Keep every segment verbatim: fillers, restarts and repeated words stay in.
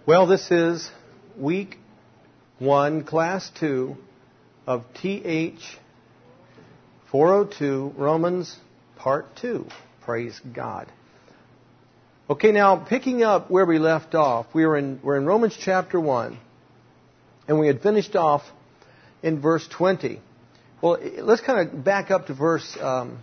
Well, this is week one, class two of T H four oh two, Romans part two. Praise God. Okay, now picking up where we left off, we were in we're in Romans chapter one, and we had finished off in verse twenty. Well, let's kind of back up to verse um,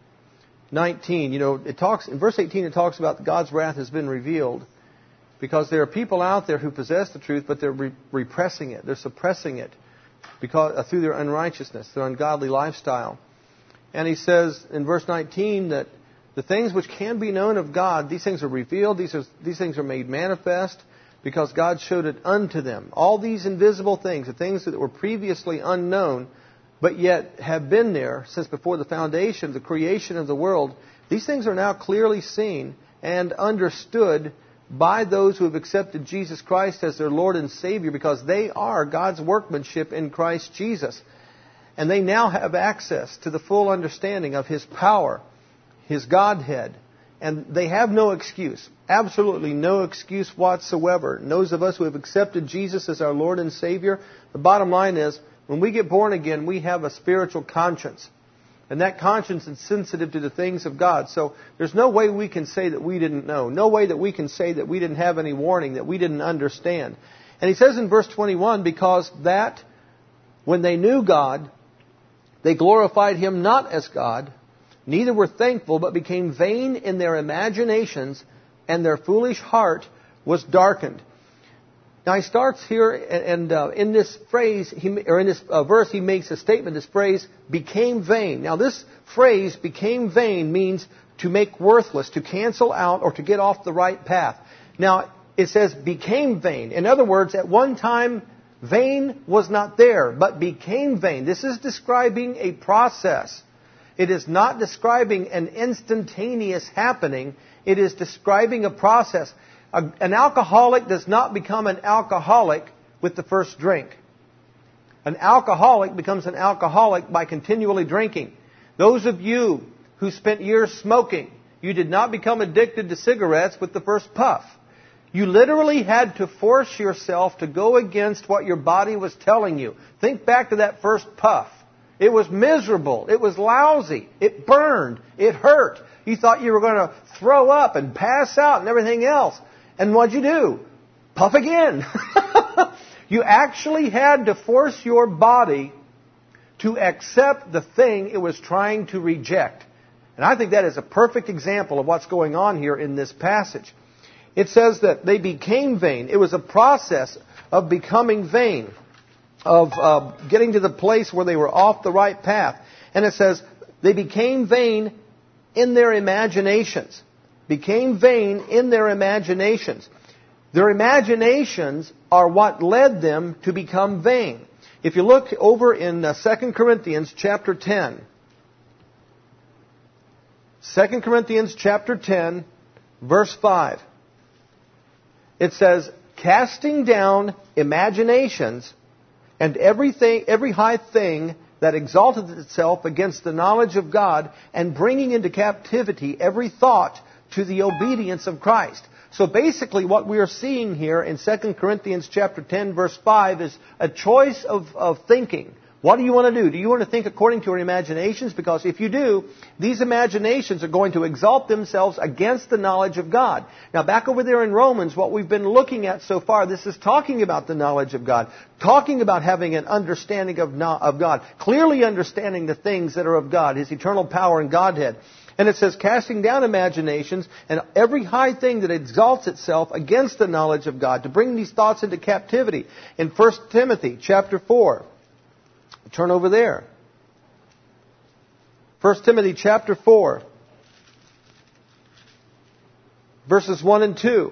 nineteen. You know, it talks in verse eighteen. It talks about God's wrath has been revealed. Because there are people out there who possess the truth, but they're re- repressing it. They're suppressing it because uh, through their unrighteousness, their ungodly lifestyle. And he says in verse nineteen that the things which can be known of God, these things are revealed, these, are, these things are made manifest because God showed it unto them. All these invisible things, the things that were previously unknown, but yet have been there since before the foundation, the creation of the world, these things are now clearly seen and understood by those who have accepted Jesus Christ as their Lord and Savior, because they are God's workmanship in Christ Jesus. And they now have access to the full understanding of His power, His Godhead. And they have no excuse, absolutely no excuse whatsoever. And those of us who have accepted Jesus as our Lord and Savior, the bottom line is, when we get born again, we have a spiritual conscience. And that conscience is sensitive to the things of God. So there's no way we can say that we didn't know. No way that we can say that we didn't have any warning, that we didn't understand. And he says in verse twenty-one, because that when they knew God, they glorified Him not as God, neither were thankful, but became vain in their imaginations, and their foolish heart was darkened. Now he starts here, and uh, in this phrase, he, or in this uh, verse, he makes a statement. This phrase, became vain. Now this phrase, became vain, means to make worthless, to cancel out, or to get off the right path. Now it says, became vain. In other words, at one time, vain was not there, but became vain. This is describing a process. It is not describing an instantaneous happening. It is describing a process. An alcoholic does not become an alcoholic with the first drink. An alcoholic becomes an alcoholic by continually drinking. Those of you who spent years smoking, you did not become addicted to cigarettes with the first puff. You literally had to force yourself to go against what your body was telling you. Think back to that first puff. It was miserable. It was lousy. It burned. It hurt. You thought you were going to throw up and pass out and everything else. And what'd you do? Puff again. You actually had to force your body to accept the thing it was trying to reject. And I think that is a perfect example of what's going on here in this passage. It says that they became vain. It was a process of becoming vain, of uh, getting to the place where they were off the right path. And it says they became vain in their imaginations. Became vain in their imaginations. Their imaginations are what led them to become vain. If you look over in uh, Second Corinthians chapter ten. Second Corinthians chapter ten, verse five. It says, casting down imaginations and everything, every high thing that exalted itself against the knowledge of God, and bringing into captivity every thought to the obedience of Christ. So basically what we are seeing here in Second Corinthians chapter ten, verse five is a choice of, of thinking. What do you want to do? Do you want to think according to your imaginations? Because if you do, these imaginations are going to exalt themselves against the knowledge of God. Now back over there in Romans, what we've been looking at so far, this is talking about the knowledge of God. Talking about having an understanding of, no, of God. Clearly understanding the things that are of God, His eternal power and Godhead. And it says, casting down imaginations and every high thing that exalts itself against the knowledge of God, to bring these thoughts into captivity. In First Timothy chapter four. Turn over there. First Timothy chapter four. Verses one and two.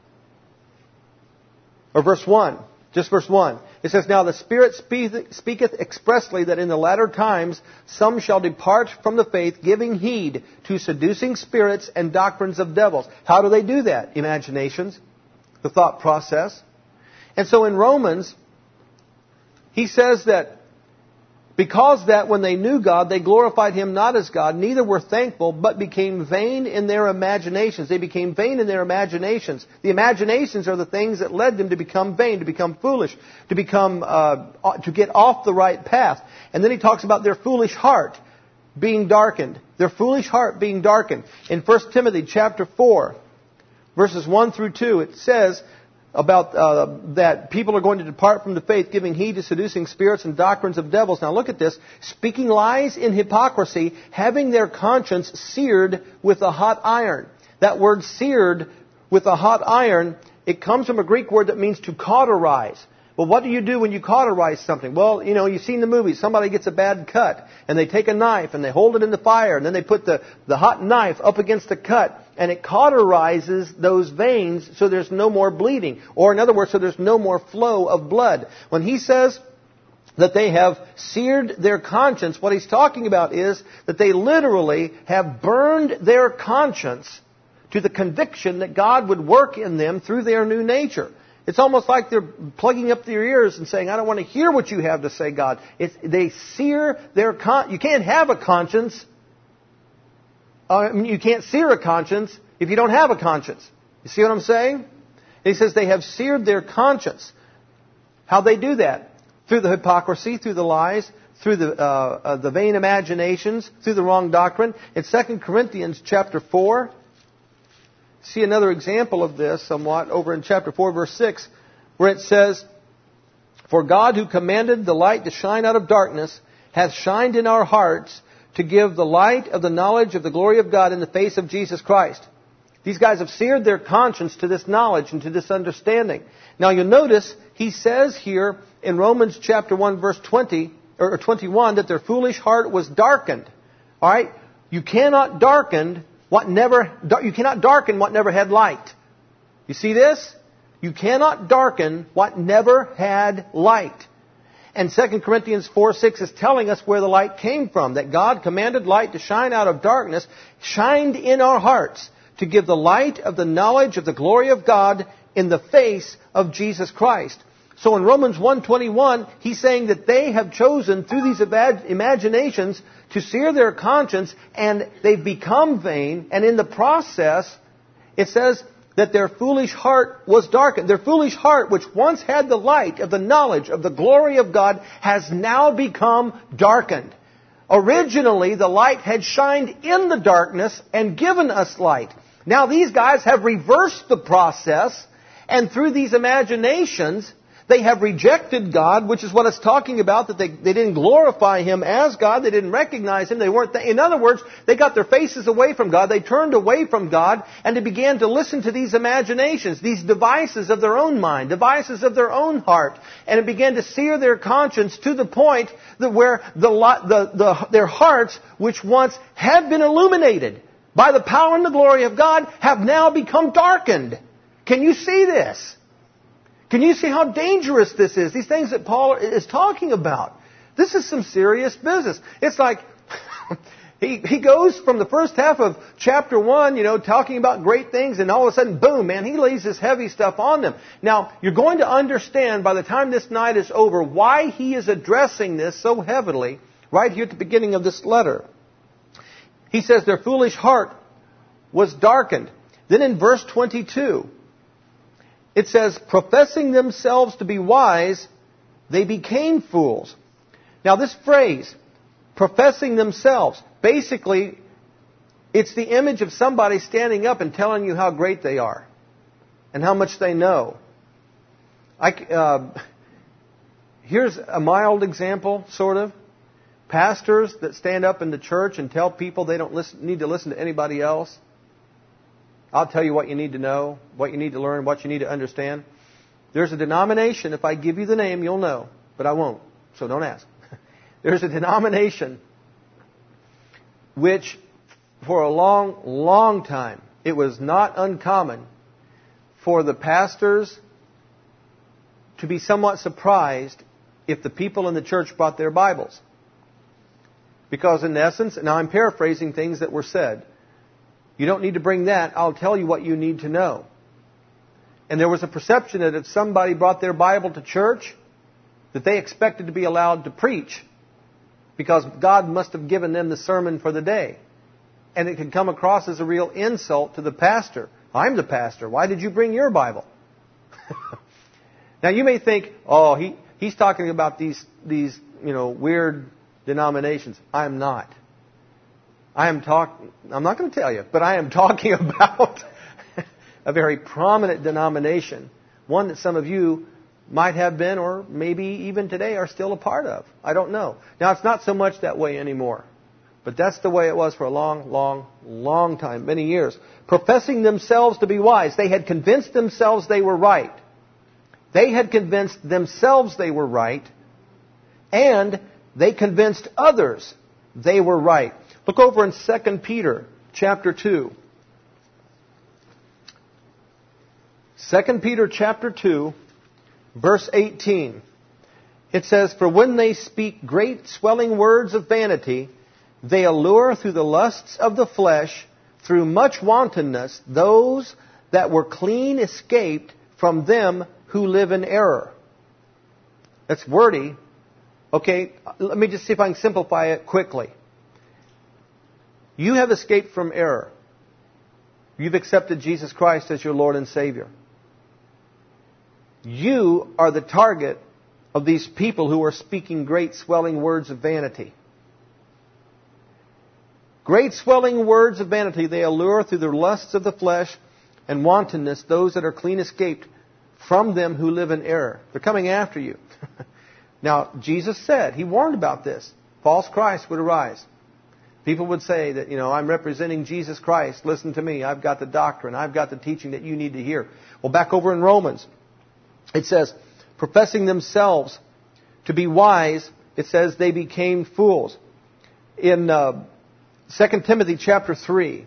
Or verse one. Just verse one. It says, now the Spirit speaketh expressly that in the latter times some shall depart from the faith, giving heed to seducing spirits and doctrines of devils. How do they do that? Imaginations. The thought process. And so in Romans, he says that Because that when they knew God, they glorified Him not as God, neither were thankful, but became vain in their imaginations. They became vain in their imaginations. The imaginations are the things that led them to become vain, to become foolish, to become, uh, to get off the right path. And then he talks about their foolish heart being darkened. Their foolish heart being darkened. In First Timothy chapter four, verses one through two, it says about uh, that people are going to depart from the faith, giving heed to seducing spirits and doctrines of devils. Now look at this. Speaking lies in hypocrisy, having their conscience seared with a hot iron. That word seared with a hot iron, it comes from a Greek word that means to cauterize. Well, what do you do when you cauterize something? Well, you know, you've seen the movies. Somebody gets a bad cut, and they take a knife, and they hold it in the fire, and then they put the, the hot knife up against the cut, and it cauterizes those veins so there's no more bleeding. Or in other words, so there's no more flow of blood. When he says that they have seared their conscience, what he's talking about is that they literally have burned their conscience to the conviction that God would work in them through their new nature. It's almost like they're plugging up their ears and saying, I don't want to hear what you have to say, God. It's, they sear their con- You can't have a conscience. Uh, I mean, you can't sear a conscience if you don't have a conscience. You see what I'm saying? And he says they have seared their conscience. How they do that? Through the hypocrisy, through the lies, through the, uh, uh, the vain imaginations, through the wrong doctrine. In Second Corinthians chapter four, see another example of this somewhat over in chapter four, verse six, where it says, For God who commanded the light to shine out of darkness hath shined in our hearts to give the light of the knowledge of the glory of God in the face of Jesus Christ. These guys have seared their conscience to this knowledge and to this understanding. Now you'll notice he says here in Romans chapter one, verse twenty, or twenty-one, that their foolish heart was darkened. All right? You cannot darken What never, you cannot darken what never had light. You see this? You cannot darken what never had light. And Second Corinthians four six is telling us where the light came from. That God commanded light to shine out of darkness, shined in our hearts to give the light of the knowledge of the glory of God in the face of Jesus Christ. So in Romans one twenty-one, he's saying that they have chosen through these imaginations to sear their conscience, and they've become vain, and in the process, it says that their foolish heart was darkened. Their foolish heart, which once had the light of the knowledge of the glory of God, has now become darkened. Originally, the light had shined in the darkness and given us light. Now these guys have reversed the process, and through these imaginations, they have rejected God, which is what it's talking about, that they, they didn't glorify Him as God. They didn't recognize Him. They weren't. Th- In other words, they got their faces away from God. They turned away from God, and they began to listen to these imaginations, these devices of their own mind, devices of their own heart. And it began to sear their conscience to the point that where the, the, the, their hearts, which once had been illuminated by the power and the glory of God, have now become darkened. Can you see this? Can you see how dangerous this is? These things that Paul is talking about. This is some serious business. It's like he he goes from the first half of chapter one, you know, talking about great things, and all of a sudden, boom, man, he lays this heavy stuff on them. Now, you're going to understand by the time this night is over why he is addressing this so heavily right here at the beginning of this letter. He says their foolish heart was darkened. Then in verse twenty-two, it says, professing themselves to be wise, they became fools. Now this phrase, professing themselves, basically, it's the image of somebody standing up and telling you how great they are and how much they know. I, uh, here's a mild example, sort of. Pastors that stand up in the church and tell people they don't listen, need to listen to anybody else. I'll tell you what you need to know, what you need to learn, what you need to understand. There's a denomination, if I give you the name, you'll know, but I won't, so don't ask. There's a denomination which, for a long, long time, it was not uncommon for the pastors to be somewhat surprised if the people in the church brought their Bibles. Because in essence, now I'm paraphrasing things that were said, you don't need to bring that. I'll tell you what you need to know. And there was a perception that if somebody brought their Bible to church, that they expected to be allowed to preach. because God must have given them the sermon for the day. And it could come across as a real insult to the pastor. I'm the pastor. Why did you bring your Bible? Now you may think, oh, he, he's talking about these, these, you know, weird denominations. I'm not. I am talk, I'm not going to tell you, but I am talking about a very prominent denomination. One that some of you might have been, or maybe even today are still a part of. I don't know. Now, it's not so much that way anymore. But that's the way it was for a long, long, long time, many years. Professing themselves to be wise. They had convinced themselves they were right. They had convinced themselves they were right. And they convinced others they were right. Look over in Second Peter chapter two. Second Peter chapter two, verse eighteen. It says, "For when they speak great swelling words of vanity, they allure through the lusts of the flesh, through much wantonness, those that were clean escaped from them who live in error." That's wordy. Okay, let me just see if I can simplify it quickly. You have escaped from error. You've accepted Jesus Christ as your Lord and Savior. You are the target of these people who are speaking great swelling words of vanity. Great swelling words of vanity, they allure through the lusts of the flesh and wantonness those that are clean escaped from them who live in error. They're coming after you. Now, Jesus said, He warned about this. False Christ would arise. People would say that, you know, I'm representing Jesus Christ. Listen to me. I've got the doctrine. I've got the teaching that you need to hear. Well, back over in Romans, it says, professing themselves to be wise, it says they became fools. In uh, Second Timothy chapter three,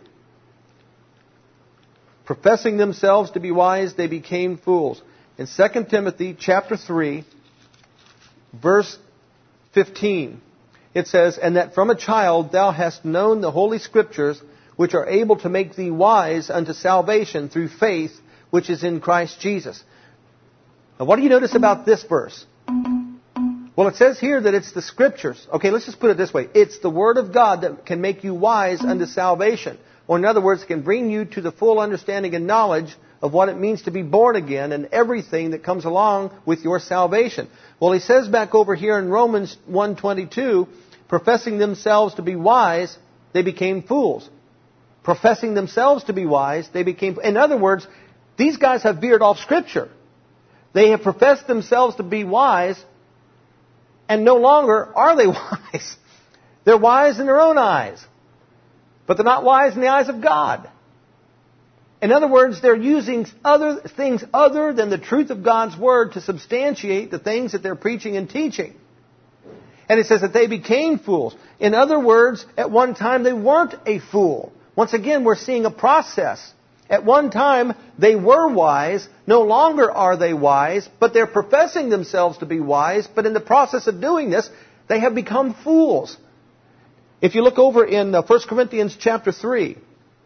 professing themselves to be wise, they became fools. In Second Timothy chapter three, verse fifteen, it says, "And that from a child thou hast known the Holy Scriptures, which are able to make thee wise unto salvation through faith, which is in Christ Jesus." Now, what do you notice about this verse? Well, it says here that it's the Scriptures. Okay, let's just put it this way. It's the Word of God that can make you wise unto salvation. Or in other words, can bring you to the full understanding and knowledge of what it means to be born again and everything that comes along with your salvation. Well, he says back over here in Romans one twenty-two, professing themselves to be wise, they became fools. Professing themselves to be wise, they became... In other words, these guys have veered off Scripture. They have professed themselves to be wise, and no longer are they wise. They're wise in their own eyes. But they're not wise in the eyes of God. In other words, they're using other things other than the truth of God's Word to substantiate the things that they're preaching and teaching. And it says that they became fools. In other words, at one time they weren't a fool. Once again, we're seeing a process. At one time, they were wise. No longer are they wise, but they're professing themselves to be wise. But in the process of doing this, they have become fools. If you look over in First Corinthians chapter three,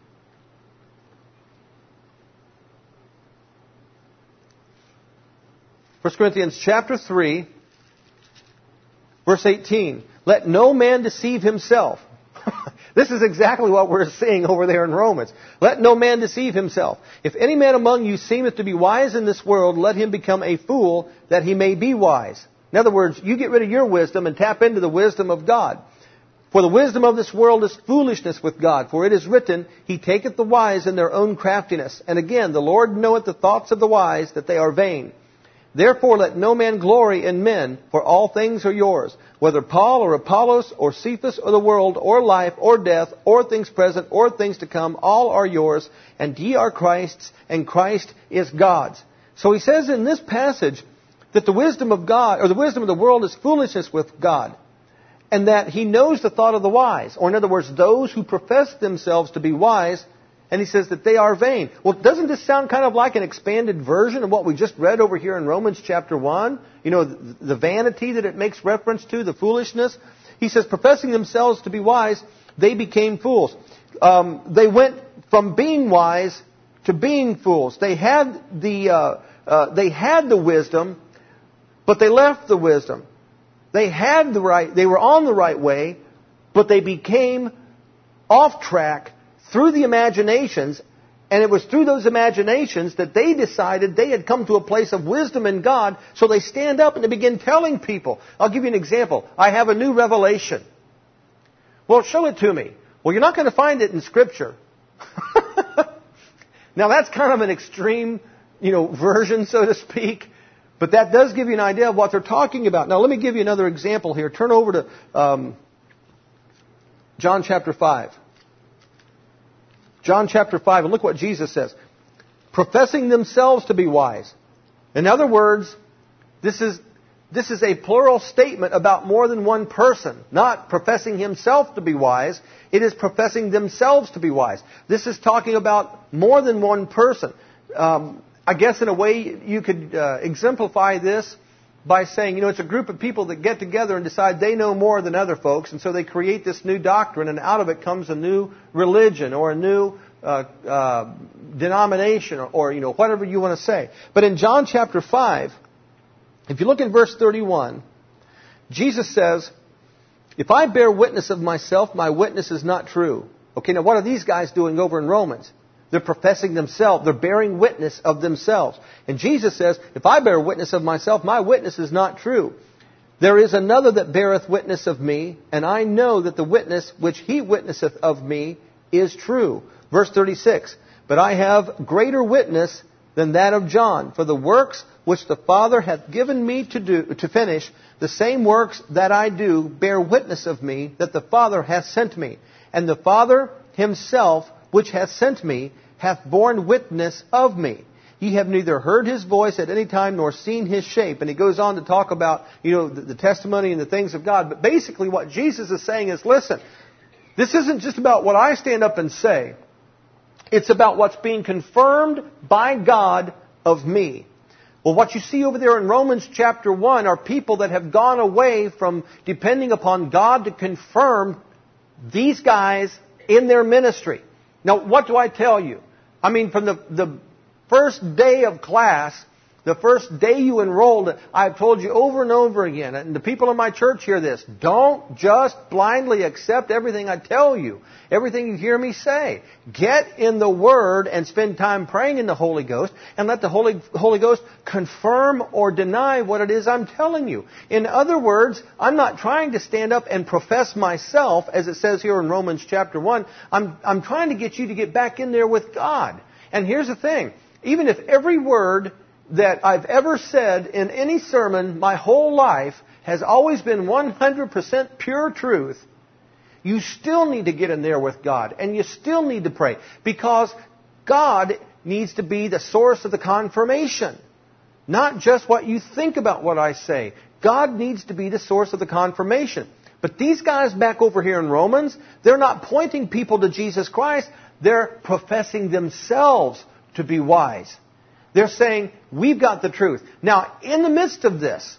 First Corinthians chapter three, verse eighteen, "Let no man deceive himself." This is exactly what we're seeing over there in Romans. "Let no man deceive himself. If any man among you seemeth to be wise in this world, let him become a fool, that he may be wise." In other words, you get rid of your wisdom and tap into the wisdom of God. "For the wisdom of this world is foolishness with God. For it is written, He taketh the wise in their own craftiness. And again, the Lord knoweth the thoughts of the wise, that they are vain. Therefore let no man glory in men, for all things are yours, whether Paul or Apollos or Cephas or the world or life or death or things present or things to come, all are yours, and ye are Christ's, and Christ is God's." So he says in this passage that the wisdom of God, or the wisdom of the world, is foolishness with God, and that He knows the thought of the wise, or in other words, those who profess themselves to be wise. And he says that they are vain. Well, doesn't this sound kind of like an expanded version of what we just read over here in Romans chapter one? You know, the, the vanity that it makes reference to, the foolishness. He says, professing themselves to be wise, they became fools. Um, they went from being wise to being fools. They had the uh, uh, they had the wisdom, but they left the wisdom. They had the right, they were on the right way, but they became off track through the imaginations, and it was through those imaginations that they decided they had come to a place of wisdom in God, so they stand up and they begin telling people. I'll give you an example. I have a new revelation. Well, show it to me. Well, you're not going to find it in Scripture. Now, that's kind of an extreme, you know, version, so to speak. But that does give you an idea of what they're talking about. Now, let me give you another example here. Turn over to um, John chapter five. John chapter five, and look what Jesus says. Professing themselves to be wise. In other words, this is, this is a plural statement about more than one person. Not professing himself to be wise. It is professing themselves to be wise. This is talking about more than one person. Um, I guess in a way you could uh, exemplify this by saying, you know, it's a group of people that get together and decide they know more than other folks, and so they create this new doctrine, and out of it comes a new religion or a new uh, uh, denomination or, or, you know, whatever you want to say. But in John chapter five, if you look at verse thirty-one, Jesus says, if I bear witness of myself, my witness is not true. Okay, now what are these guys doing over in Romans? They're professing themselves. They're bearing witness of themselves. And Jesus says, if I bear witness of myself, my witness is not true. There is another that beareth witness of me, and I know that the witness which he witnesseth of me is true. Verse thirty-six, but I have greater witness than that of John, for the works which the Father hath given me to do, to finish, the same works that I do bear witness of me, that the Father hath sent me. And the Father himself, which hath sent me, hath borne witness of me. Ye have neither heard his voice at any time nor seen his shape. And he goes on to talk about, you know, the, the testimony and the things of God. But basically what Jesus is saying is, listen, this isn't just about what I stand up and say. It's about what's being confirmed by God of me. Well, what you see over there in Romans chapter one are people that have gone away from depending upon God to confirm these guys in their ministry. Now, what do I tell you? I mean, from the, the first day of class, the first day you enrolled, I've told you over and over again, and the people in my church hear this, don't just blindly accept everything I tell you, everything you hear me say. Get in the Word and spend time praying in the Holy Ghost, and let the Holy, Holy Ghost confirm or deny what it is I'm telling you. In other words, I'm not trying to stand up and profess myself, as it says here in Romans chapter one. I'm, I'm trying to get you to get back in there with God. And here's the thing, even if every word that I've ever said in any sermon my whole life has always been one hundred percent pure truth, you still need to get in there with God, and you still need to pray, because God needs to be the source of the confirmation, not just what you think about what I say. God needs to be the source of the confirmation. But these guys back over here in Romans, they're not pointing people to Jesus Christ, they're professing themselves to be wise. They're saying, we've got the truth. Now, in the midst of this,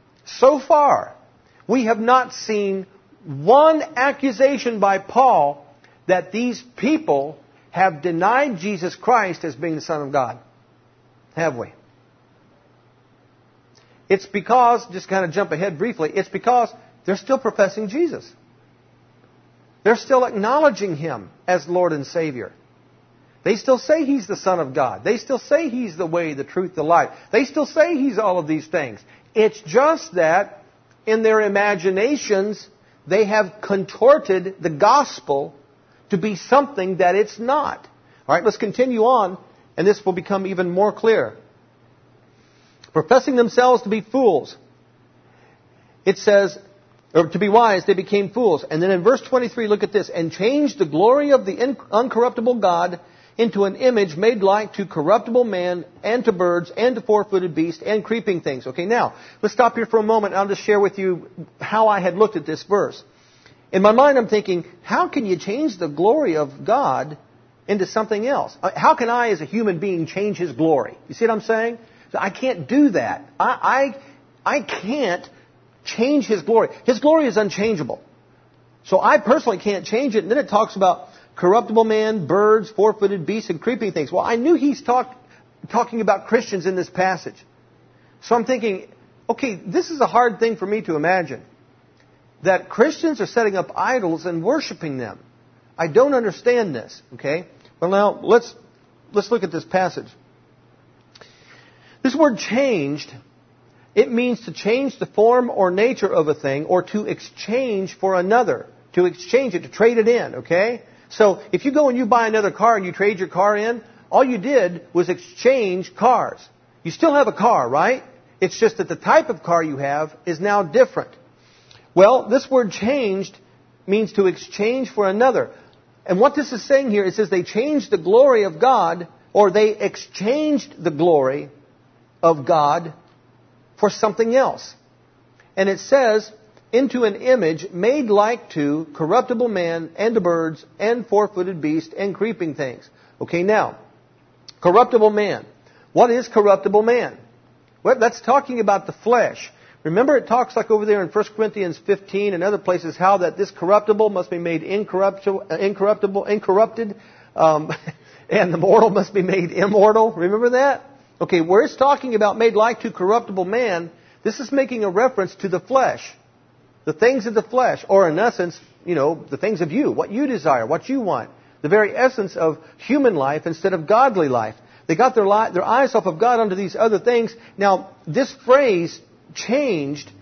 so far, we have not seen one accusation by Paul that these people have denied Jesus Christ as being the Son of God. Have we? It's because, just kind of jump ahead briefly, it's because they're still professing Jesus. They're still acknowledging Him as Lord and Savior. They still say He's the Son of God. They still say He's the way, the truth, the life. They still say He's all of these things. It's just that in their imaginations, they have contorted the gospel to be something that it's not. All right, let's continue on, and this will become even more clear. Professing themselves to be fools, it says, or to be wise, they became fools. And then in verse twenty-three, look at this. And changed the glory of the uncorruptible God into an image made like to corruptible man, and to birds, and to four-footed beasts, and creeping things. Okay, now, let's stop here for a moment, and I'll just share with you how I had looked at this verse. In my mind, I'm thinking, how can you change the glory of God into something else? How can I, as a human being, change His glory? You see what I'm saying? I can't do that. I, I, I can't change His glory. His glory is unchangeable. So I personally can't change it. And then it talks about corruptible man, birds, four-footed beasts, and creeping things. Well, I knew he's talk, talking about Christians in this passage. So I'm thinking, Okay, this is a hard thing for me to imagine. That Christians are setting up idols and worshiping them. I don't understand this. Okay? Well, now, let's, let's look at this passage. This word changed, it means to change the form or nature of a thing or to exchange for another. To exchange it, to trade it in, okay? So, if you go and you buy another car and you trade your car in, all you did was exchange cars. You still have a car, right? It's just that the type of car you have is now different. Well, this word changed means to exchange for another. And what this is saying here, it says they changed the glory of God, or they exchanged the glory of God for something else. And it says, into an image made like to corruptible man and to birds and four-footed beast and creeping things. Okay, now, corruptible man. What is corruptible man? Well, that's talking about the flesh. Remember, it talks like over there in First Corinthians fifteen and other places how that this corruptible must be made incorruptible, incorruptible, incorrupted, um, and the mortal must be made immortal. Remember that? Okay, where it's talking about made like to corruptible man, this is making a reference to the flesh. The things of the flesh, or in essence, you know, the things of you, what you desire, what you want. The very essence of human life instead of godly life. They got their, li- their eyes off of God onto these other things. Now, this phrase, changed,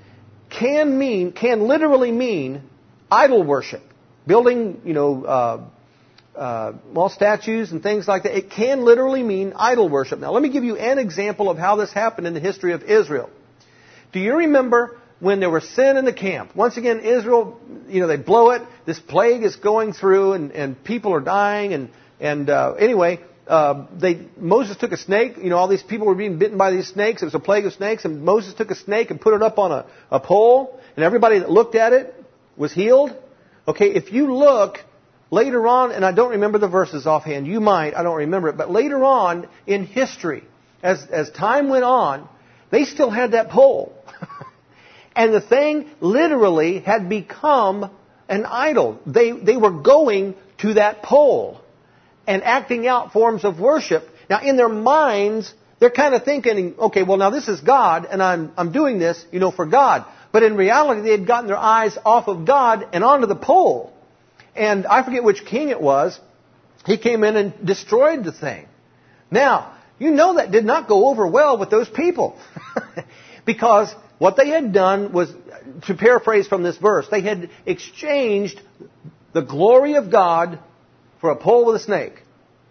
can mean, can literally mean idol worship. Building, you know, uh, uh, well, statues and things like that. It can literally mean idol worship. Now, let me give you an example of how this happened in the history of Israel. Do you remember when there was sin in the camp? Once again, Israel, you know, they blow it. This plague is going through, and, and people are dying. And and uh, anyway, uh, they Moses took a snake. You know, all these people were being bitten by these snakes. It was a plague of snakes, and Moses took a snake and put it up on a, a pole, and everybody that looked at it was healed. Okay, if you look later on, and I don't remember the verses offhand, you might, I don't remember it, but later on in history, as as time went on, they still had that pole. And the thing literally had become an idol. They, they were going to that pole and acting out forms of worship. Now, in their minds, they're kind of thinking, okay, well, now this is God, and I'm, I'm doing this, you know, for God. But in reality, they had gotten their eyes off of God and onto the pole. And I forget which king it was. He came in and destroyed the thing. Now, you know that did not go over well with those people. Because what they had done was, to paraphrase from this verse, they had exchanged the glory of God for a pole with a snake.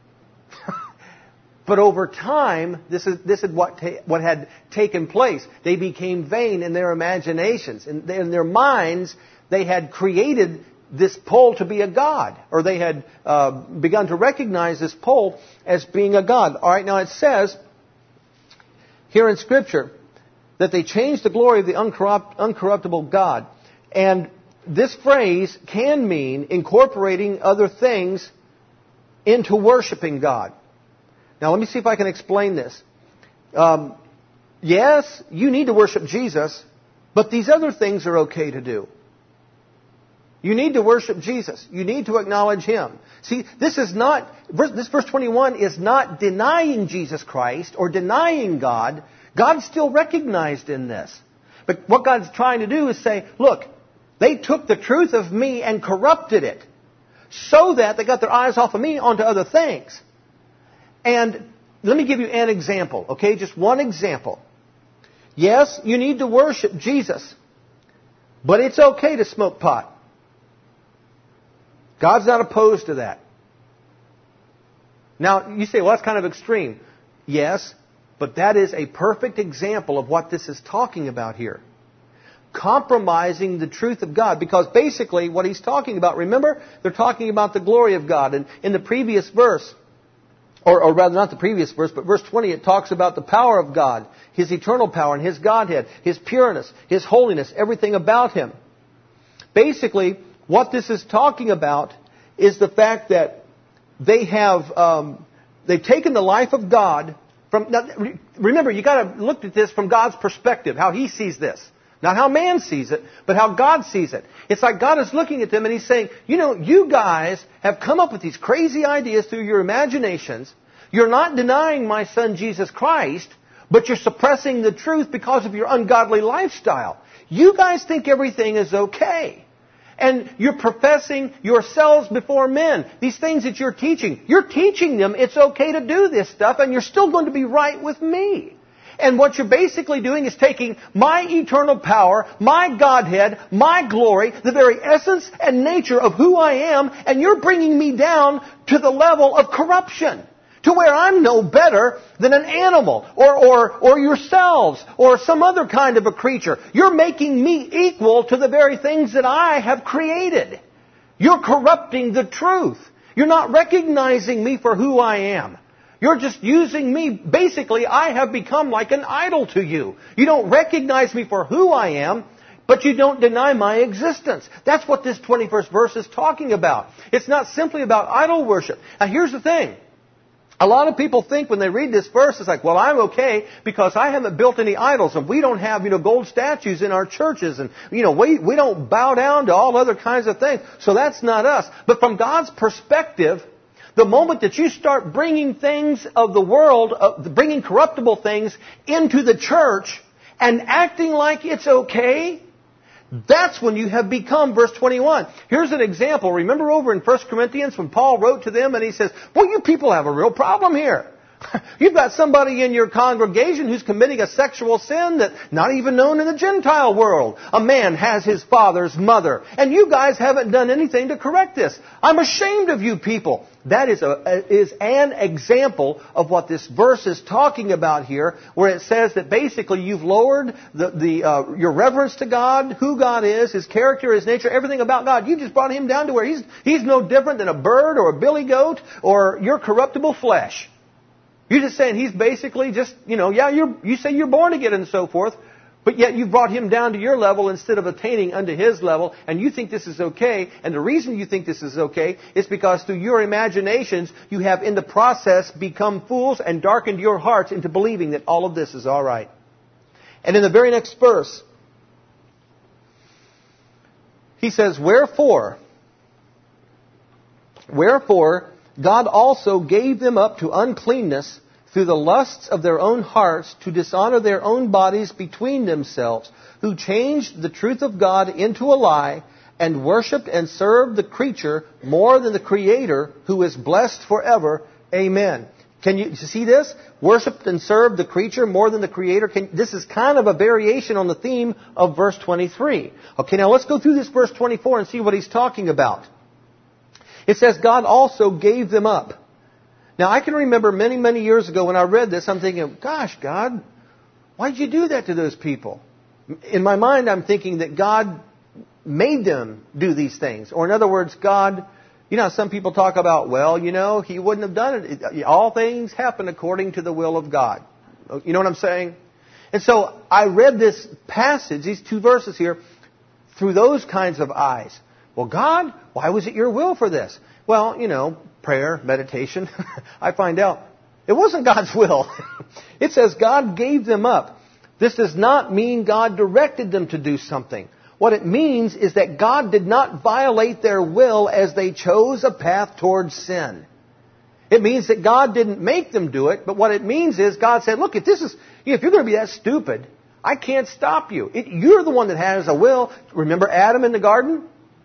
But over time, this is this is what ta- what had taken place. They became vain in their imaginations. In, in their minds, they had created this pole to be a god, or they had uh, begun to recognize this pole as being a god. All right, now it says here in Scripture that they changed the glory of the uncorrupt, uncorruptible God. And this phrase can mean incorporating other things into worshiping God. Now, let me see if I can explain this. Um, yes, you need to worship Jesus, but these other things are okay to do. You need to worship Jesus. You need to acknowledge Him. See, this is not, this verse twenty-one is not denying Jesus Christ or denying God. God's still recognized in this. But what God's trying to do is say, look, they took the truth of me and corrupted it so that they got their eyes off of me onto other things. And let me give you an example, okay? Just one example. Yes, you need to worship Jesus, but it's okay to smoke pot. God's not opposed to that. Now, you say, well, that's kind of extreme. Yes, but that is a perfect example of what this is talking about here. Compromising the truth of God. Because basically what he's talking about, remember, they're talking about the glory of God. And in the previous verse, or, or rather not the previous verse, but verse twenty, it talks about the power of God, His eternal power and His Godhead, His pureness, His holiness, everything about Him. Basically, what this is talking about is the fact that they have, um, they've taken the life of God. From, now, remember, you got to look at this from God's perspective, how He sees this. Not how man sees it, but how God sees it. It's like God is looking at them and He's saying, you know, you guys have come up with these crazy ideas through your imaginations. You're not denying my Son Jesus Christ, but you're suppressing the truth because of your ungodly lifestyle. You guys think everything is okay. And you're professing yourselves before men. These things that you're teaching, you're teaching them it's okay to do this stuff, and you're still going to be right with me. And what you're basically doing is taking my eternal power, my Godhead, my glory, the very essence and nature of who I am, and you're bringing me down to the level of corruption, to where I'm no better than an animal or, or, or yourselves or some other kind of a creature. You're making me equal to the very things that I have created. You're corrupting the truth. You're not recognizing me for who I am. You're just using me. Basically, I have become like an idol to you. You don't recognize me for who I am, but you don't deny my existence. That's what this twenty-first verse is talking about. It's not simply about idol worship. Now, here's the thing. A lot of people think when they read this verse, it's like, well, I'm okay because I haven't built any idols and we don't have, you know, gold statues in our churches and, you know, we, we don't bow down to all other kinds of things. So that's not us. But from God's perspective, the moment that you start bringing things of the world, uh, bringing corruptible things into the church and acting like it's okay, that's when you have become, verse twenty-one. Here's an example. Remember over in First Corinthians when Paul wrote to them and he says, well, you people have a real problem here. You've got somebody in your congregation who's committing a sexual sin that's not even known in the Gentile world. A man has his father's mother. And you guys haven't done anything to correct this. I'm ashamed of you people. That is, a, is an example of what this verse is talking about here, where it says that basically you've lowered the, the, uh, your reverence to God, who God is, His character, His nature, everything about God. You just brought Him down to where He's, he's no different than a bird or a billy goat or your corruptible flesh. You're just saying He's basically just, you know, yeah, you're, you say you're born again and so forth, but yet you've brought Him down to your level instead of attaining unto His level, and you think this is okay, and the reason you think this is okay is because through your imaginations, you have in the process become fools and darkened your hearts into believing that all of this is all right. And in the very next verse, he says, Wherefore, Wherefore, God also gave them up to uncleanness through the lusts of their own hearts to dishonor their own bodies between themselves, who changed the truth of God into a lie and worshipped and served the creature more than the Creator, who is blessed forever. Amen. Can you see this? Worshipped and served the creature more than the Creator. Can, this is kind of a variation on the theme of verse twenty-three. Okay, now let's go through this verse twenty-four and see what he's talking about. It says, God also gave them up. Now, I can remember many, many years ago when I read this, I'm thinking, gosh, God, why'd you do that to those people? In my mind, I'm thinking that God made them do these things. Or in other words, God, you know, some people talk about, well, you know, He wouldn't have done it. All things happen according to the will of God. You know what I'm saying? And so I read this passage, these two verses here, through those kinds of eyes. Well, God, why was it your will for this? Well, you know, prayer, meditation. I find out it wasn't God's will. It says God gave them up. This does not mean God directed them to do something. What it means is that God did not violate their will as they chose a path towards sin. It means that God didn't make them do it, but what it means is God said, look, if this is, if you're going to be that stupid, I can't stop you. It, you're the one that has a will. Remember Adam in the garden?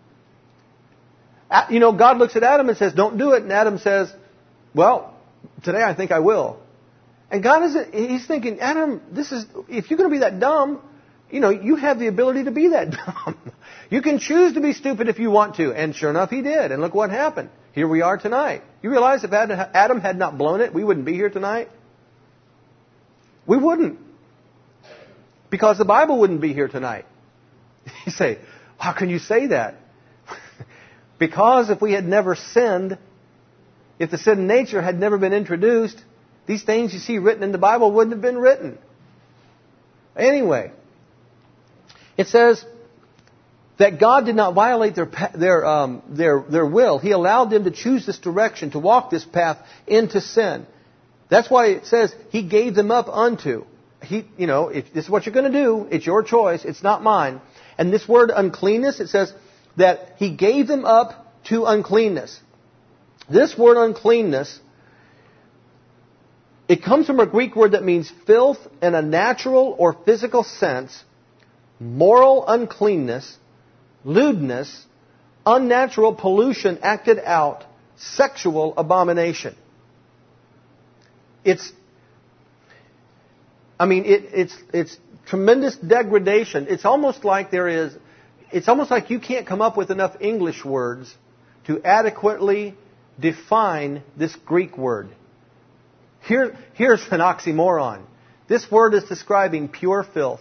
You know, God looks at Adam and says, don't do it. And Adam says, well, today I think I will. And God is, He's thinking, Adam, this is, if you're going to be that dumb, you know, you have the ability to be that dumb. You can choose to be stupid if you want to. And sure enough, he did. And look what happened. Here we are tonight. You realize if Adam had not blown it, we wouldn't be here tonight? We wouldn't. Because the Bible wouldn't be here tonight. You say, how can you say that? Because if we had never sinned, if the sin nature had never been introduced, these things you see written in the Bible wouldn't have been written. Anyway, it says that God did not violate their their um, their their will. He allowed them to choose this direction, to walk this path into sin. That's why it says He gave them up unto. He, you know, if this is what you're going to do, it's your choice. It's not mine. And this word uncleanness, it says that He gave them up to uncleanness. This word uncleanness It comes from a Greek word that means filth in a natural or physical sense, moral uncleanness, lewdness, unnatural pollution acted out, sexual abomination. It's, I mean, it, it's, it's tremendous degradation. It's almost like there is, it's almost like you can't come up with enough English words to adequately define this Greek word. Here, here's an oxymoron. This word is describing pure filth.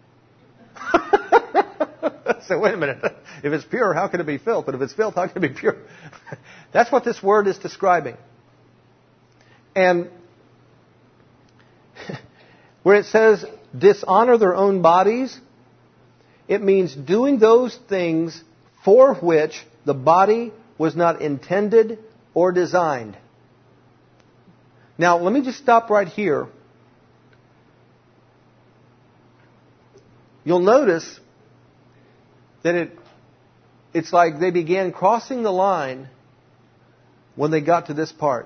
So wait a minute. If it's pure, how can it be filth? But if it's filth, how can it be pure? That's what this word is describing. And where it says dishonor their own bodies, it means doing those things for which the body was not intended or designed. Now, let me just stop right here. You'll notice that it it's like they began crossing the line when they got to this part.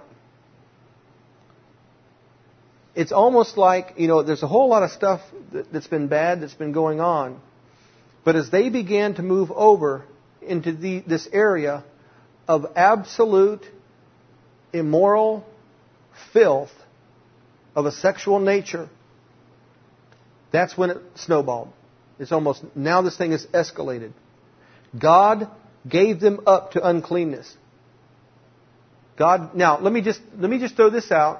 It's almost like, you know, there's a whole lot of stuff that's been bad, that's been going on. But as they began to move over into the, this area of absolute immoral filth of a sexual nature, that's when it snowballed. It's almost, now this thing is escalated. God gave them up to uncleanness. God, now let me just, let me just throw this out.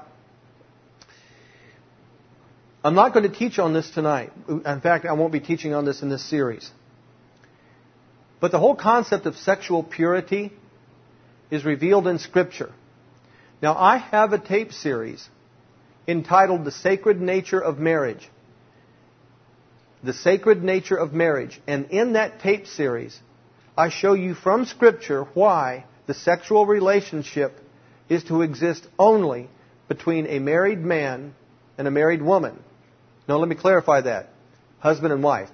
I'm not going to teach on this tonight. In fact, I won't be teaching on this in this series. But the whole concept of sexual purity is revealed in Scripture. Now, I have a tape series entitled The Sacred Nature of Marriage. The Sacred Nature of Marriage. And in that tape series, I show you from Scripture why the sexual relationship is to exist only between a married man and a married woman. Now, let me clarify that. Husband and wife.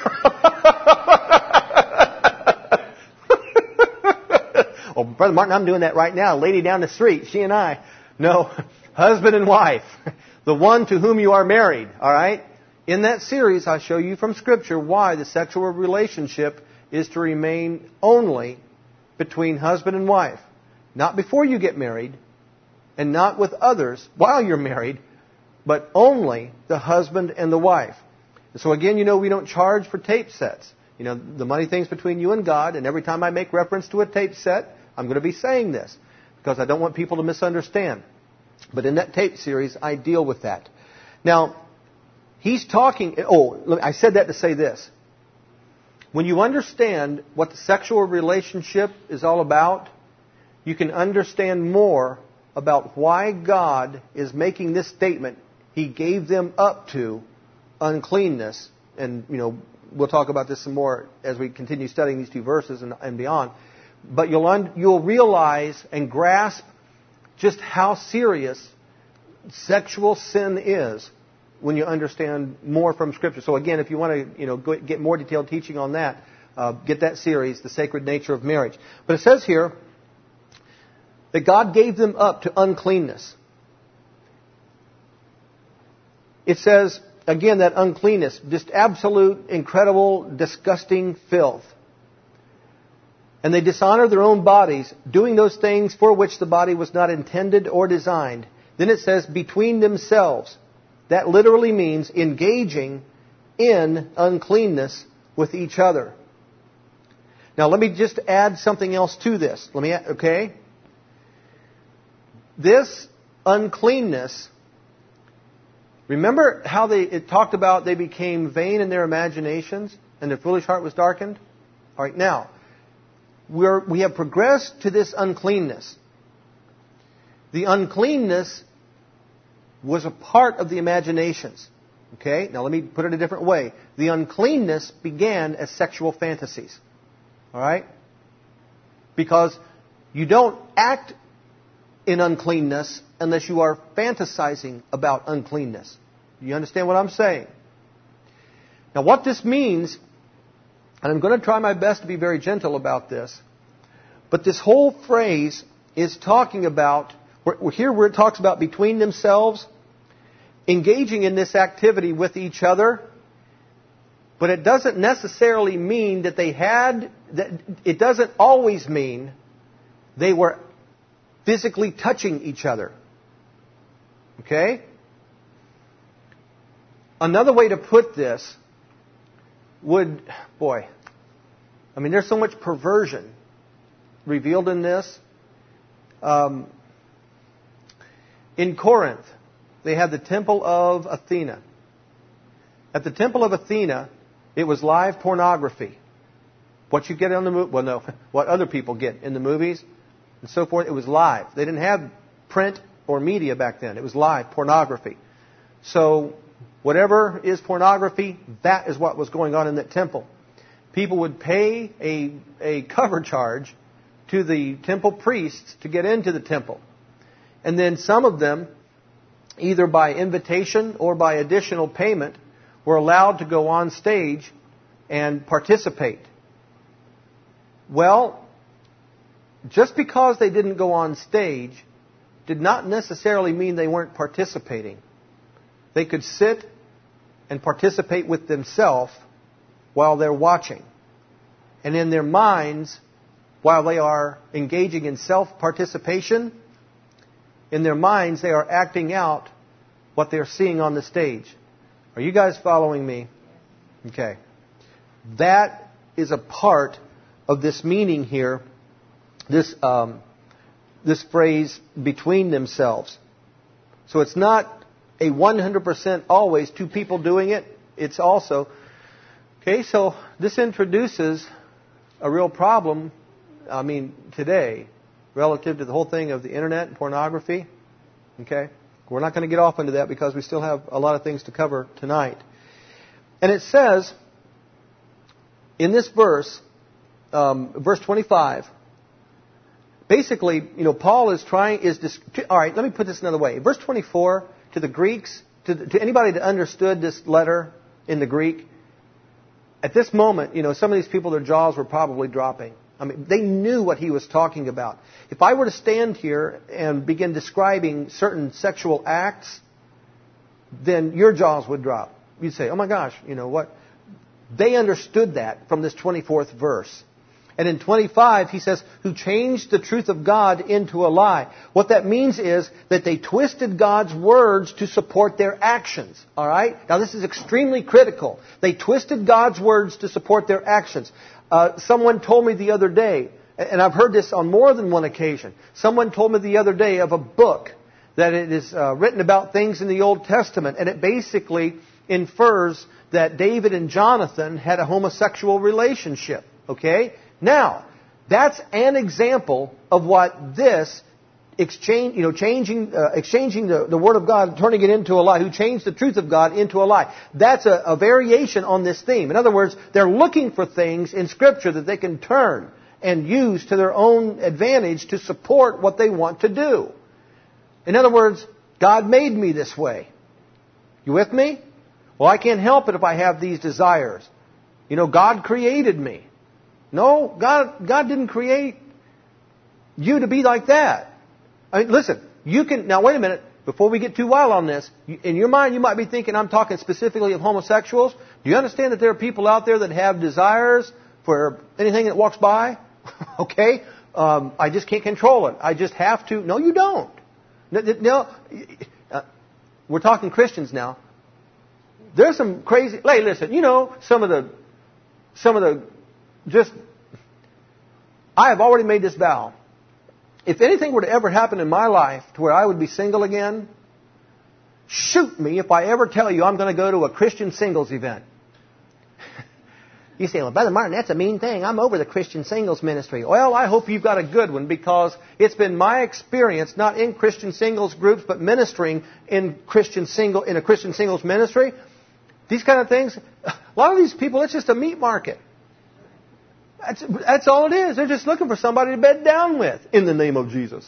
Oh, Brother Martin, I'm doing that right now. Lady down the street, she and I. No, husband and wife. The one to whom you are married. All right? In that series, I show you from Scripture why the sexual relationship is to remain only between husband and wife. Not before you get married, and not with others while you're married, but only the husband and the wife. So again, you know, we don't charge for tape sets. You know, the money thing's between you and God, and every time I make reference to a tape set, I'm going to be saying this, because I don't want people to misunderstand. But in that tape series, I deal with that. Now, he's talking, oh, I said that to say this. When you understand what the sexual relationship is all about, you can understand more about why God is making this statement. He gave them up to uncleanness. And, you know, we'll talk about this some more as we continue studying these two verses and, and beyond. But you'll, un, you'll realize and grasp just how serious sexual sin is when you understand more from Scripture. So again, if you want to, you know, go, get more detailed teaching on that, uh, get that series, The Sacred Nature of Marriage. But it says here that God gave them up to uncleanness. It says, again, that uncleanness, just absolute, incredible, disgusting filth. And they dishonor their own bodies, doing those things for which the body was not intended or designed. Then it says, between themselves. That literally means engaging in uncleanness with each other. Now, let me just add something else to this. Let me, add, okay? This uncleanness, remember how they it talked about they became vain in their imaginations and their foolish heart was darkened? All right, now, we're, we have progressed to this uncleanness. The uncleanness was a part of the imaginations. Okay? Now let me put it a different way. The uncleanness began as sexual fantasies. All right? Because you don't act in uncleanness unless you are fantasizing about uncleanness. You understand what I'm saying? Now what this means, and I'm going to try my best to be very gentle about this, but this whole phrase is talking about, here where it talks about between themselves, engaging in this activity with each other, but it doesn't necessarily mean that they had, that it doesn't always mean they were physically touching each other. Okay? Another way to put this would, boy, I mean, there's so much perversion revealed in this. Um, in Corinth, they had the temple of Athena. At the temple of Athena, it was live pornography. What you get on the movie, well, no, what other people get in the movies and so forth, it was live. They didn't have print or media back then. It was live pornography. So whatever is pornography, that is what was going on in that temple. People would pay a, a cover charge to the temple priests to get into the temple. And then some of them, either by invitation or by additional payment, were allowed to go on stage and participate. Well, just because they didn't go on stage did not necessarily mean they weren't participating. They could sit and participate with themselves while they're watching. And in their minds, while they are engaging in self-participation, in their minds they are acting out what they're seeing on the stage. Are you guys following me? Okay. That is a part of this meaning here, this um, this phrase, between themselves. So it's not a one hundred percent always two people doing it. It's also, okay, so this introduces a real problem, I mean, today, relative to the whole thing of the internet and pornography. Okay? We're not going to get off into that because we still have a lot of things to cover tonight. And it says, in this verse, um, verse twenty-five, basically, you know, Paul is trying, is, all right, let me put this another way. Verse twenty-four, to the Greeks, to, to anybody that understood this letter in the Greek, at this moment, you know, some of these people, their jaws were probably dropping. I mean, they knew what he was talking about. If I were to stand here and begin describing certain sexual acts, then your jaws would drop. You'd say, oh my gosh, you know what? They understood that from this twenty-fourth verse. And in twenty-five, he says, who changed the truth of God into a lie. What that means is that they twisted God's words to support their actions. All right? Now, this is extremely critical. They twisted God's words to support their actions. Uh, someone told me the other day, and I've heard this on more than one occasion. Someone told me the other day of a book that it is uh, written about things in the Old Testament, and it basically infers that David and Jonathan had a homosexual relationship. Okay? Now, that's an example of what this exchange, you know, changing, uh, exchanging the, the Word of God, turning it into a lie, who changed the truth of God into a lie. That's a, a variation on this theme. In other words, they're looking for things in Scripture that they can turn and use to their own advantage to support what they want to do. In other words, God made me this way. You with me? Well, I can't help it if I have these desires. You know, God created me. No, God, God didn't create you to be like that. I mean, listen, you can, now wait a minute, before we get too wild on this, in your mind you might be thinking I'm talking specifically of homosexuals. Do you understand that there are people out there that have desires for anything that walks by? Okay? Um, I just can't control it. I just have to. No, you don't. No, no uh, we're talking Christians now. There's some crazy, hey, listen, you know, some of the, some of the, just, I have already made this vow. If anything were to ever happen in my life to where I would be single again, shoot me if I ever tell you I'm going to go to a Christian singles event. You say, well, Brother Martin, that's a mean thing. I'm over the Christian singles ministry. Well, I hope you've got a good one, because it's been my experience, not in Christian singles groups, but ministering in Christian single in a Christian singles ministry. These kind of things, a lot of these people, it's just a meat market. That's, that's all it is. They're just looking for somebody to bed down with in the name of Jesus.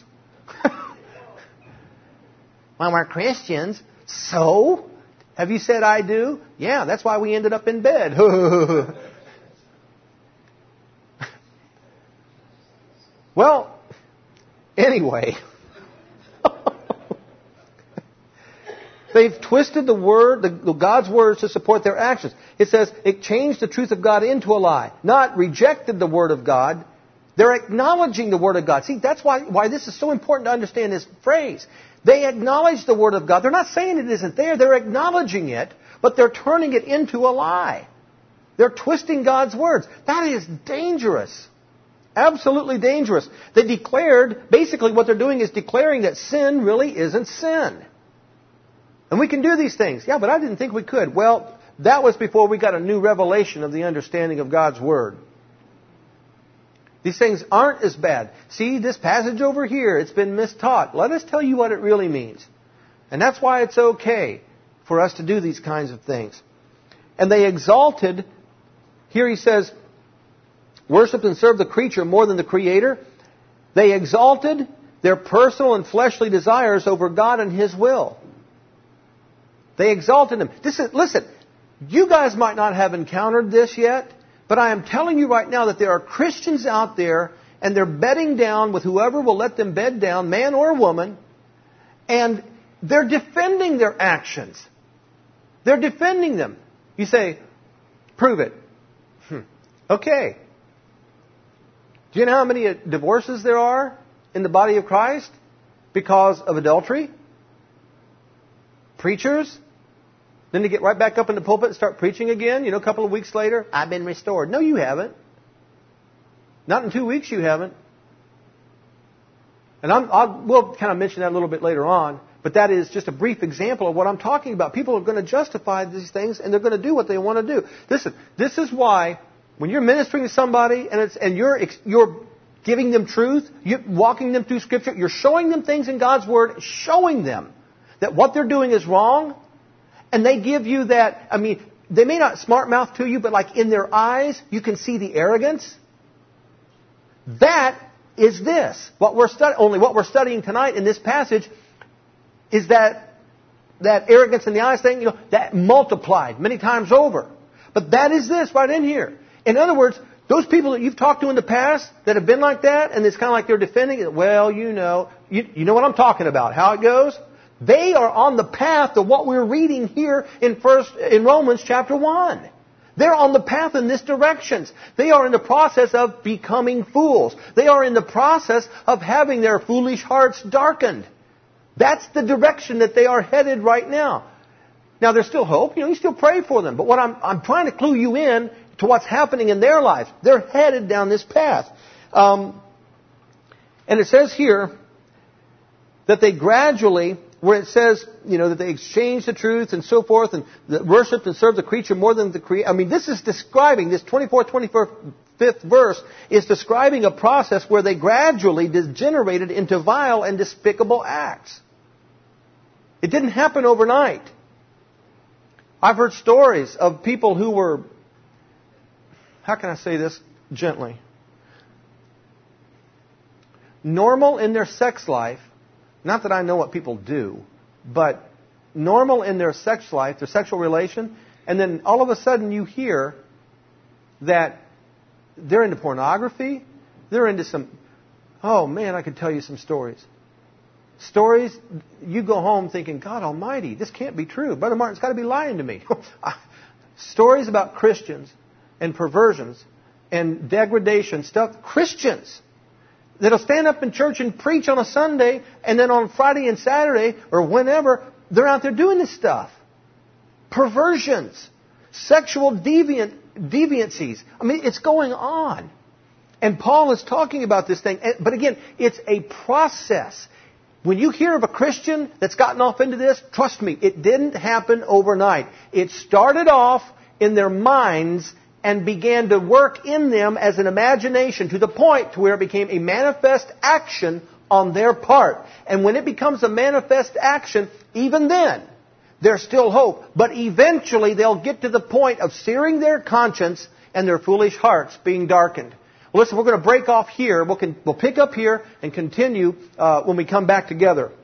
Well, we're Christians. So? Have you said I do? Yeah, that's why we ended up in bed. Well, anyway. They've twisted the word, the, God's words to support their actions. It says it changed the truth of God into a lie, not rejected the word of God. They're acknowledging the word of God. See, that's why, why this is so important to understand this phrase. They acknowledge the word of God. They're not saying it isn't there. They're acknowledging it, but they're turning it into a lie. They're twisting God's words. That is dangerous. Absolutely dangerous. They declared, basically what they're doing is declaring that sin really isn't sin. And we can do these things. Yeah, but I didn't think we could. Well, that was before we got a new revelation of the understanding of God's Word. These things aren't as bad. See, this passage over here, it's been mistaught. Let us tell you what it really means. And that's why it's okay for us to do these kinds of things. And they exalted, here he says, worshiped and served the creature more than the Creator. They exalted their personal and fleshly desires over God and His will. They exalted Him. This is, listen, you guys might not have encountered this yet, but I am telling you right now that there are Christians out there, and they're bedding down with whoever will let them bed down, man or woman, and they're defending their actions. They're defending them. You say, prove it. Hmm. Okay. Do you know how many divorces there are in the body of Christ because of adultery? Preachers? Then they get right back up in the pulpit and start preaching again. You know, a couple of weeks later, I've been restored. No, you haven't. Not in two weeks you haven't. And I'm, I'll, we'll kind of mention that a little bit later on. But that is just a brief example of what I'm talking about. People are going to justify these things, and they're going to do what they want to do. Listen, this is why when you're ministering to somebody and it's and you're you're giving them truth, you're walking them through Scripture, you're showing them things in God's Word, showing them that what they're doing is wrong, and they give you that, I mean, they may not smart mouth to you, but like in their eyes, you can see the arrogance. That is this. What we're studying, only what we're studying tonight in this passage is that that arrogance in the eyes thing, you know, that multiplied many times over. But that is this right in here. In other words, those people that you've talked to in the past that have been like that, and it's kind of like they're defending it, well, you know, you, you know what I'm talking about, how it goes? They are on the path of what we're reading here in first in Romans chapter one. They're on the path in this direction. They are in the process of becoming fools. They are in the process of having their foolish hearts darkened. That's the direction that they are headed right now. Now, there's still hope. You know, you still pray for them. But what I'm, I'm trying to clue you in to what's happening in their lives. They're headed down this path. Um, and it says here that they gradually, where it says, you know, that they exchanged the truth and so forth, and worshipped and served the creature more than the Creator. I mean, this is describing, this twenty-fourth, twenty-fifth verse is describing a process where they gradually degenerated into vile and despicable acts. It didn't happen overnight. I've heard stories of people who were, how can I say this gently? Normal in their sex life. Not that I know what people do, but normal in their sex life, their sexual relation, and then all of a sudden you hear that they're into pornography, they're into some, oh man, I could tell you some stories. Stories, you go home thinking, God Almighty, this can't be true. Brother Martin's got to be lying to me. Stories about Christians and perversions and degradation stuff. Christians that'll stand up in church and preach on a Sunday, and then on Friday and Saturday, or whenever, they're out there doing this stuff. Perversions. Sexual deviant, deviancies. I mean, it's going on. And Paul is talking about this thing. But again, it's a process. When you hear of a Christian that's gotten off into this, trust me, it didn't happen overnight. It started off in their minds and began to work in them as an imagination to the point to where it became a manifest action on their part. And when it becomes a manifest action, even then, there's still hope. But eventually they'll get to the point of searing their conscience and their foolish hearts being darkened. Well, listen, we're going to break off here. We'll, con- we'll pick up here and continue uh, when we come back together.